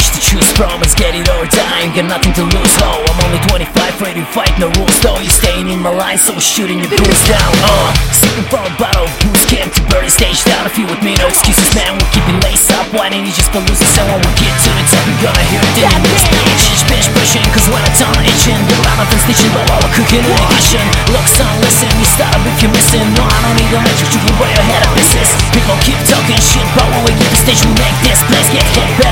much to choose from. It's get it or die, ain't got nothing to lose. Oh, I'm only 25, ready to fight, no rules though. You're staying in my line, so we're shooting your goons down. Sipping from a bottle, who's came to burn the stage down. If you with me, no excuses, man, we're keeping lace up. Why didn't you just for losing? So when we get to the top, you're gonna hear it in the next bitch pushing, cause when I turn itching, the round up and stitching, but while we're cooking in the kitchen. Look son, listen, you start up if you're missing. No, I don't need a metric, you can wear your head up business. People keep talking shit, but when we get the stage, we make this place get hit.